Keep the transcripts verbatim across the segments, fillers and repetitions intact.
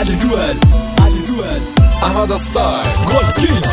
علی دوئل علی دوئل احمد استایل گل کینگ.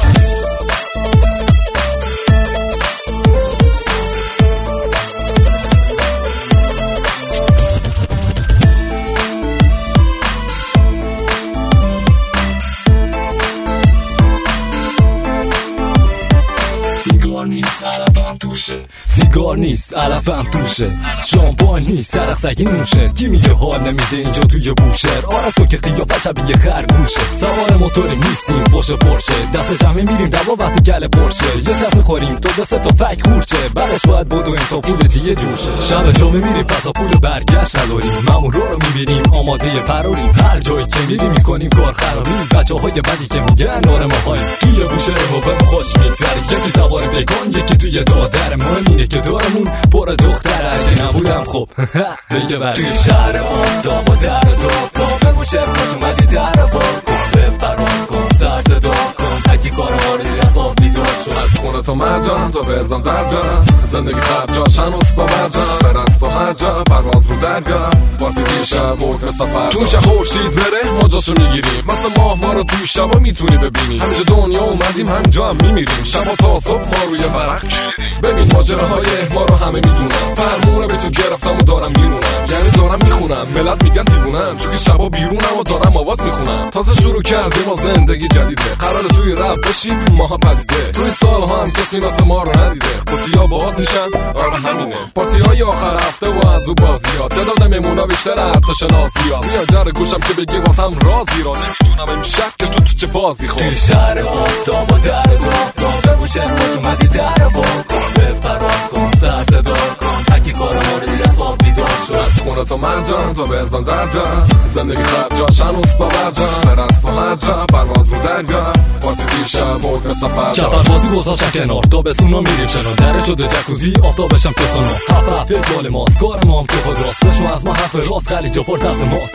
سیگار نیست علفم توشه، سیگار نیست علفم توشه، شامپان نیست سرخ سگی نوشه. کی میگه حال نمیده اینجا توی بوشهر؟ آره تو که قیافت شبیه خرگوشه. سوار موتوری نیستیم باشه پرشه، دست جمعی میریم دوا وقتی گله پرشه. یه چپ میخوریم تو دو سه تا فک خورچه، بعدش باید بدویم تا پول دیگه جوشه. شب جمعه میریم فضا پول برگشت نداریم، مامون رو رو میبینیم آماده فراریم. هر جایی که میریم میکنیم کار خرابی. بچه‌های بدی که میگن آره ما هاییم توی بوشهر ما به خوش میگذره. یکی سوار پیکان یکی توی دادر، مهم اینه که دارمون پر دختره. اگه نبودم خب دیگه بر توی شهر آفتاب و در تو با به بوشهر خوش اومدی در با کن بپران کن سر صدا کن تکی کار ما رو دیر از خواب بیدار شد. از خونه تا مرجان تا به ازم در بیارم، زندگی خرجا شنوس با مرجان برقص و هر جا پرواز رو در بیارم. بارتی دیشب و حکم سفر تو شه خورشید بره ما جاشو میگیریم. مثل ماه ما رو توی شبا میتونی ببینی، همینجا دنیا اومدیم همینجا هم میمیریم. شبا تا صبح ما روی ورق کلیدیم. ببین ماجراهای ما رو همه میدونم، فرمونه به تو گرفتم و دارم میرونم. یعنی دارم میخونم ملت میگن دیوونم، چون که شبا بیرونم و دارم آواز میخونم. تازه شروع کردیم ما زندگی جدیده، قراره توی رپ بشیم ماها پدیده. توی سالها هم کسی مثل ما رو ندیده، قطی‌ها باز میشن آره همینه. پارتی‌های آخر هفته و از او بازی‌ها، تعداد مهمونا بیشتر ارتش نازی‌ها. میاد در گوشم که بگی واسم رازی را، نمیدونم امشب که تو تو چه بازی خور. توی شهر آفتاب و در تو به بوشهر خوش اومدی در با کن بپران کن سر صدا کن تکی کار ما رو دیر از خواب بیدار شد. از خونه تا مرجان تا به ازم در بیارم، زندگی خرجا شنوس با مرجان برقص و هر جا پرواز رو در بیارم. بارتی دیشب و حکم سفر چپر بازی گذاشتم کنار تا بسونا میریم چنار. دره شده جکوزی آفتابشم که سونا هفت هفته بال ماست. کار ما هم که خود راست بشو از ما حرف راست خلیجا پر دست ماست.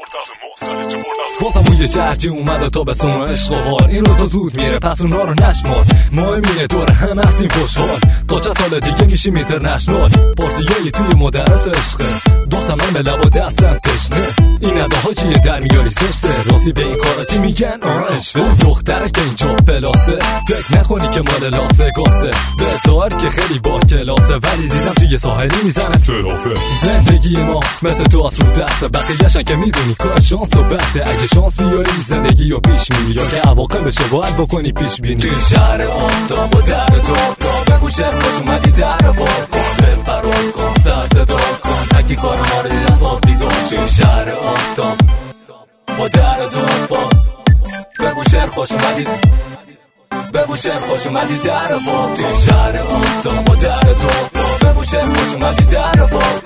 بازم اون یه جرجی اومده تا به سونا عشق و حال. این روزا زود میره پس اونا رو نشمار. مهم اینه دور هم هستیم خوشحال، تا چه سال دیگه میشیم اینترنشنال. پارتیایی توی مدرس عشقه، دختم من به لب و دستم تشنه. این اداها چیه در میاری زشته، راستی به این کارا چی میگن آرشوه. دختره که اینجا پلاسه، فکر نکنی که مال لاسه گاسه. به ظاهر که خیلی با کلاسه، ولی دیدم توی ساحلی میزنه فرافه. زندگی ما مثل تو از رو دسته، بقیه‌شن که میدونی کار شانس و بخته. اگه شانس بیاری زندگی رو پیش میری، یا که عواقبش رو باید بکنی پیش بینی. توی شهر آفتاب و در تو به بوشهر خوش اومدی در با کن بپران کن سر صدا کن تکی کار ما رو دیر از خواب بیدار شد. توی شهر آفتاب و در تو به بوشهر خوش اومدی به بوشهر خوش اومدی در با توی شهر آفتاب و در تو به بوشهر خوش اومدی در با